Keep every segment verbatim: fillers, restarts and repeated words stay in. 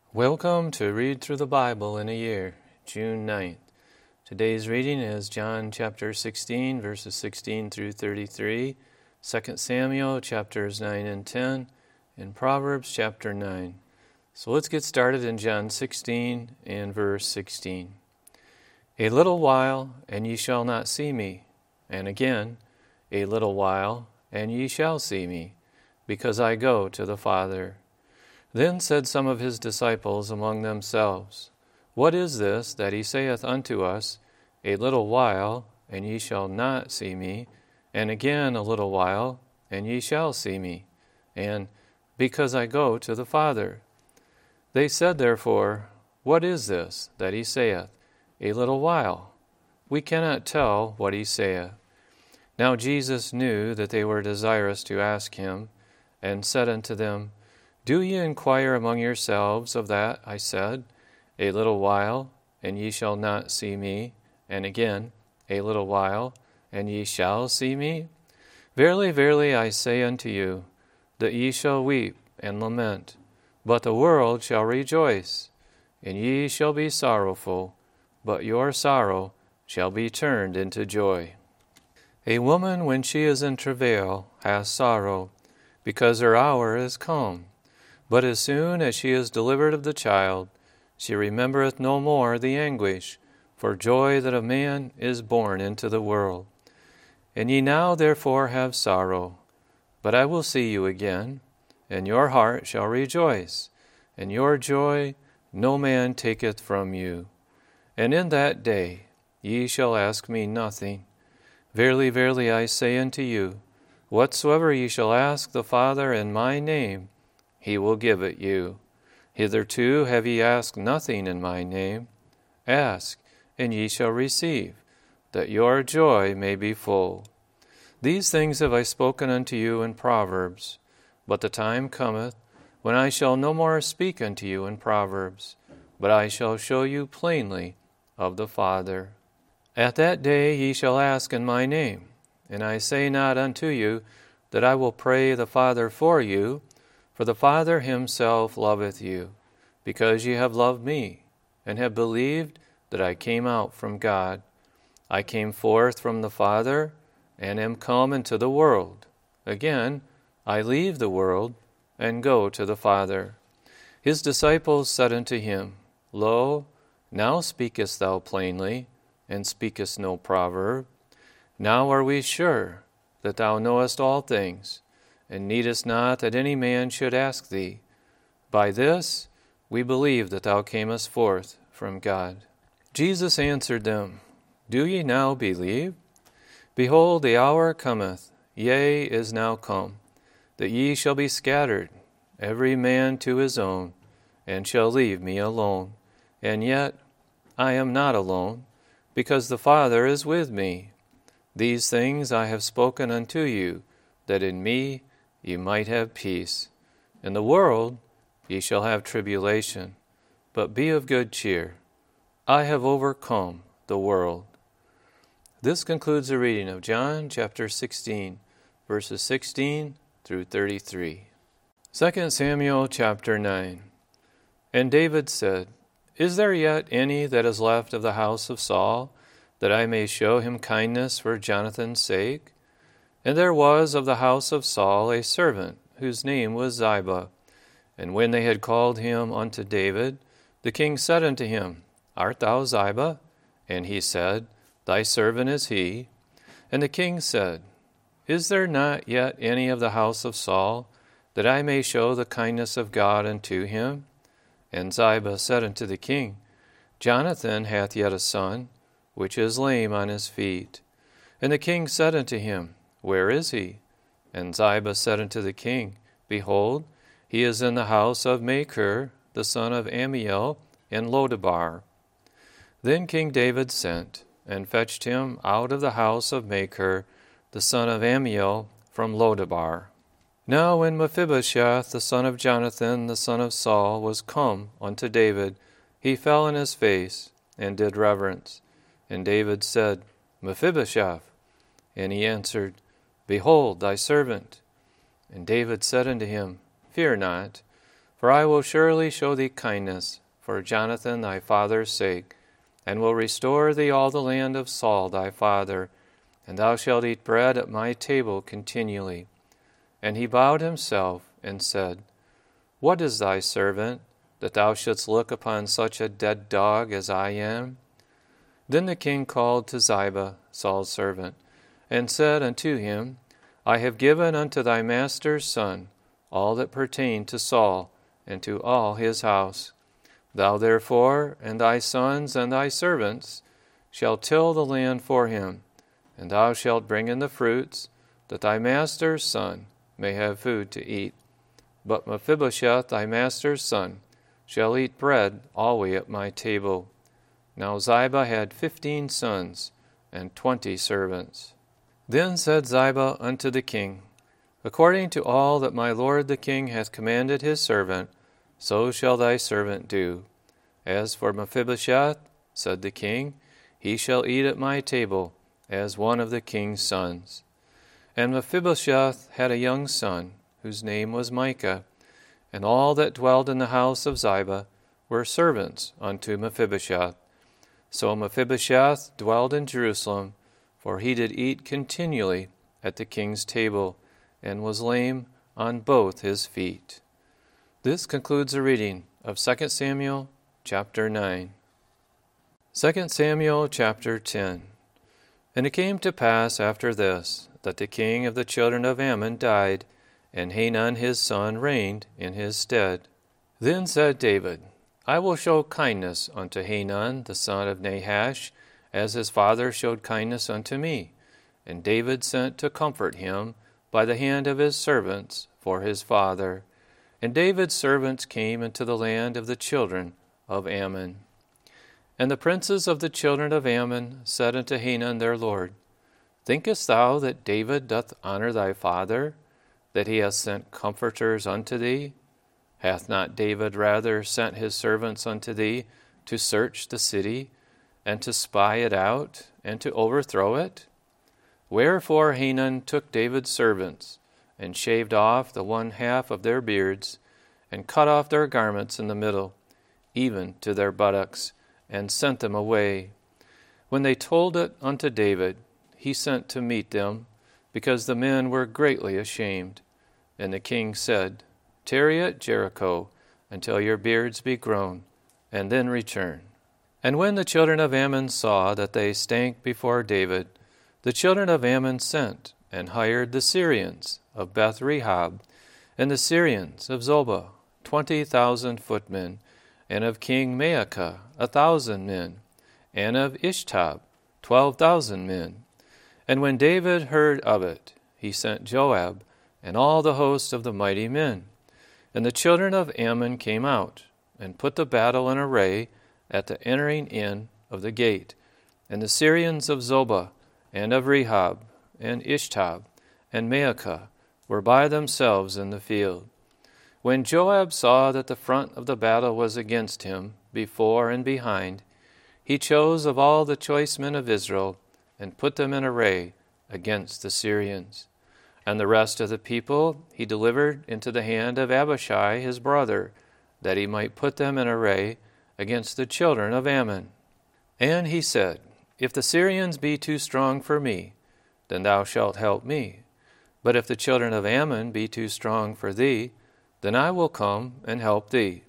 Welcome to Read Through the Bible in a Year, June ninth. Today's reading is John chapter sixteen, verses sixteen through thirty-three, Second Samuel chapters nine and ten, and Proverbs chapter nine. So let's get started in John sixteen and verse sixteen. A little while, and ye shall not see me, and again, a little while, and ye shall see me, because I go to the Father. Then said some of his disciples among themselves, What is this that he saith unto us, A little while, and ye shall not see me, and again a little while, and ye shall see me, and because I go to the Father? They said therefore, What is this that he saith, A little while? We cannot tell what he saith. Now Jesus knew that they were desirous to ask him, and said unto them, Do ye inquire among yourselves of that I said, A little while, and ye shall not see me, and again, a little while, and ye shall see me? Verily, verily, I say unto you, that ye shall weep and lament, but the world shall rejoice, and ye shall be sorrowful, but your sorrow shall be turned into joy. A woman, when she is in travail, has sorrow, because her hour is come. But as soon as she is delivered of the child, she remembereth no more the anguish, for joy that a man is born into the world. And ye now therefore have sorrow, but I will see you again, and your heart shall rejoice, and your joy no man taketh from you. And in that day ye shall ask me nothing. Verily, verily, I say unto you, whatsoever ye shall ask the Father in my name, he will give it you. Hitherto have ye asked nothing in my name. Ask, and ye shall receive, that your joy may be full. These things have I spoken unto you in Proverbs, but the time cometh, when I shall no more speak unto you in Proverbs, but I shall show you plainly of the Father. At that day ye shall ask in my name, and I say not unto you that I will pray the Father for you, for the Father himself loveth you, because ye have loved me, and have believed that I came out from God. I came forth from the Father, and am come into the world. Again, I leave the world, and go to the Father. His disciples said unto him, Lo, now speakest thou plainly, and speakest no proverb. Now are we sure that thou knowest all things, and needest not that any man should ask thee. By this we believe that thou camest forth from God. Jesus answered them, Do ye now believe? Behold, the hour cometh, yea, is now come, that ye shall be scattered, every man to his own, and shall leave me alone. And yet I am not alone, because the Father is with me. These things I have spoken unto you, that in me ye might have peace. In the world ye shall have tribulation, but be of good cheer. I have overcome the world. This concludes the reading of John chapter sixteen, verses sixteen through thirty-three. Second Samuel chapter nine. And David said, Is there yet any that is left of the house of Saul, that I may show him kindness for Jonathan's sake? And there was of the house of Saul a servant, whose name was Ziba. And when they had called him unto David, the king said unto him, Art thou Ziba? And he said, Thy servant is he. And the king said, Is there not yet any of the house of Saul, that I may show the kindness of God unto him? And Ziba said unto the king, Jonathan hath yet a son, which is lame on his feet. And the king said unto him, Where is he? And Ziba said unto the king, Behold, he is in the house of Machir, the son of Ammiel, in Lodebar. Then King David sent, and fetched him out of the house of Machir, the son of Ammiel, from Lodebar. Now when Mephibosheth, the son of Jonathan, the son of Saul, was come unto David, he fell on his face, and did reverence. And David said, Mephibosheth. And he answered, Behold thy servant. And David said unto him, Fear not, For I will surely show thee kindness for Jonathan thy father's sake, and will restore thee all the land of Saul thy father, and thou shalt eat bread at my table continually. And he bowed himself and said, What is thy servant, that thou shouldst look upon such a dead dog as I am? Then the king called to Ziba, Saul's servant, and said unto him, I have given unto thy master's son all that pertained to Saul, and to all his house. Thou therefore, and thy sons and thy servants, shall till the land for him, and thou shalt bring in the fruits, that thy master's son may have food to eat. But Mephibosheth, thy master's son, shall eat bread always at my table. Now Ziba had fifteen sons, and twenty servants. Then said Ziba unto the king, According to all that my lord the king hath commanded his servant, so shall thy servant do. As for Mephibosheth, said the king, he shall eat at my table, as one of the king's sons. And Mephibosheth had a young son, whose name was Micah, and all that dwelled in the house of Ziba were servants unto Mephibosheth. So Mephibosheth dwelled in Jerusalem, for he did eat continually at the king's table, and was lame on both his feet. This concludes the reading of Second Samuel chapter nine. Second Samuel chapter ten. And it came to pass after this, that the king of the children of Ammon died, and Hanun his son reigned in his stead. Then said David, I will show kindness unto Hanun the son of Nahash, as his father showed kindness unto me. And David sent to comfort him by the hand of his servants for his father. And David's servants came into the land of the children of Ammon. And the princes of the children of Ammon said unto Hanun their lord, Thinkest thou that David doth honor thy father, that he hath sent comforters unto thee? Hath not David rather sent his servants unto thee to search the city, and to spy it out, and to overthrow it? Wherefore Hanun took David's servants, and shaved off the one half of their beards, and cut off their garments in the middle, even to their buttocks, and sent them away. When they told it unto David, he sent to meet them, because the men were greatly ashamed. And the king said, Tarry at Jericho until your beards be grown, and then return. And when the children of Ammon saw that they stank before David, the children of Ammon sent and hired the Syrians of Beth-rehob, and the Syrians of Zobah, twenty thousand footmen, and of King Maacah a thousand men, and of Ishtab twelve thousand men. And when David heard of it, he sent Joab and all the host of the mighty men. And the children of Ammon came out, and put the battle in array at the entering in of the gate. And the Syrians of Zobah, and of Rehob, and Ishtab, and Maacah were by themselves in the field. When Joab saw that the front of the battle was against him, before and behind, he chose of all the choice men of Israel, and put them in array against the Syrians. And the rest of the people he delivered into the hand of Abishai his brother, that he might put them in array against the children of Ammon. And he said, If the Syrians be too strong for me, then thou shalt help me. But if the children of Ammon be too strong for thee, then I will come and help thee.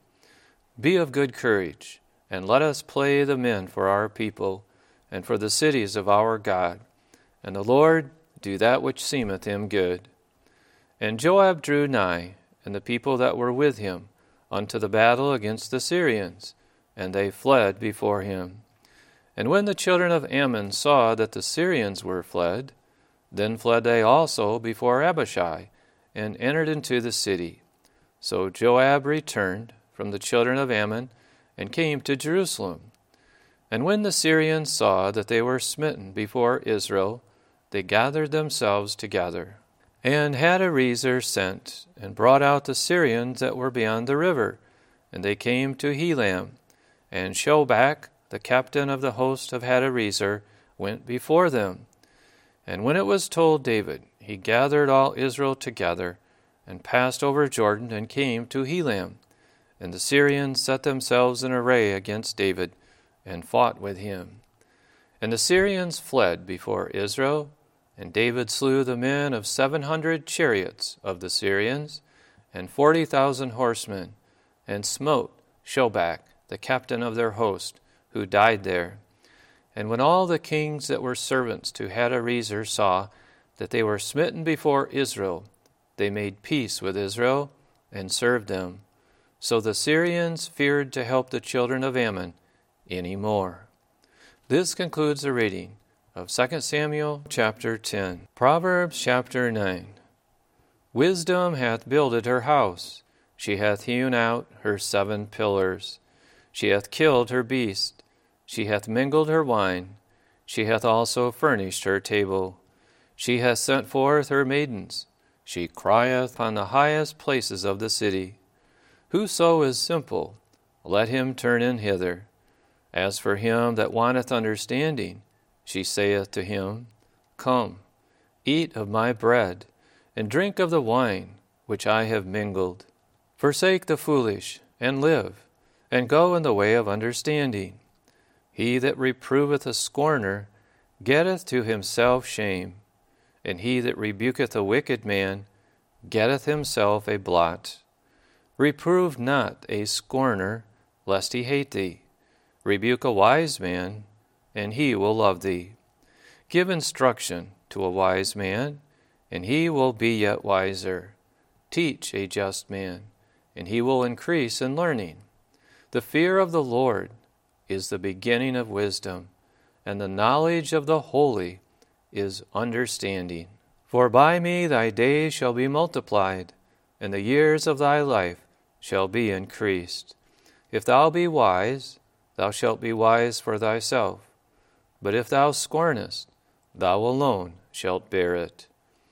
Be of good courage, and let us play the men for our people, and for the cities of our God. And the Lord do that which seemeth him good. And Joab drew nigh, and the people that were with him, unto the battle against the Syrians, and they fled before him. And when the children of Ammon saw that the Syrians were fled, then fled they also before Abishai, and entered into the city. So Joab returned from the children of Ammon, and came to Jerusalem. And when the Syrians saw that they were smitten before Israel, they gathered themselves together. And Hadarezer sent, and brought out the Syrians that were beyond the river, and they came to Helam. And Shobach, the captain of the host of Hadarezer, went before them. And when it was told David, he gathered all Israel together, and passed over Jordan, and came to Helam. And the Syrians set themselves in array against David and fought with him. And the Syrians fled before Israel, and David slew the men of seven hundred chariots of the Syrians, and forty thousand horsemen, and smote Shobach, the captain of their host, who died there. And when all the kings that were servants to Hadarezer saw that they were smitten before Israel, they made peace with Israel and served them. So the Syrians feared to help the children of Ammon any more. This concludes the reading of Second Samuel chapter ten. Proverbs chapter nine. Wisdom hath builded her house. She hath hewn out her seven pillars. She hath killed her beast. She hath mingled her wine. She hath also furnished her table. She hath sent forth her maidens. She crieth upon the highest places of the city. Whoso is simple, let him turn in hither. As for him that wanteth understanding, she saith to him, Come, eat of my bread, and drink of the wine which I have mingled. Forsake the foolish, and live, and go in the way of understanding. He that reproveth a scorner getteth to himself shame, and he that rebuketh a wicked man getteth himself a blot. Reprove not a scorner, lest he hate thee. Rebuke a wise man, and he will love thee. Give instruction to a wise man, and he will be yet wiser. Teach a just man, and he will increase in learning. The fear of the Lord is the beginning of wisdom, and the knowledge of the holy is understanding. For by me thy days shall be multiplied, and the years of thy life shall be increased. If thou be wise, thou shalt be wise for thyself. But if thou scornest, thou alone shalt bear it.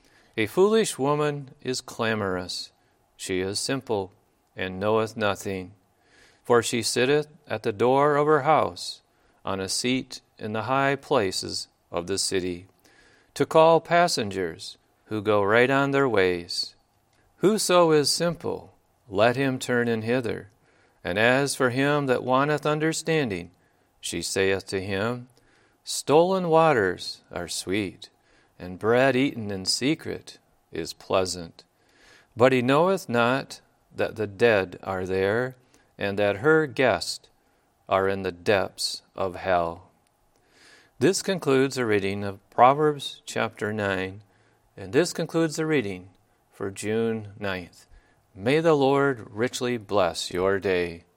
A foolish woman is clamorous. She is simple, and knoweth nothing. For she sitteth at the door of her house, on a seat in the high places of the city, to call passengers who go right on their ways. Whoso is simple, let him turn in hither. And as for him that wanteth understanding, she saith to him, Stolen waters are sweet, and bread eaten in secret is pleasant. But he knoweth not that the dead are there, and that her guests are in the depths of hell. This concludes the reading of Proverbs chapter nine, and this concludes the reading for June ninth. May the Lord richly bless your day.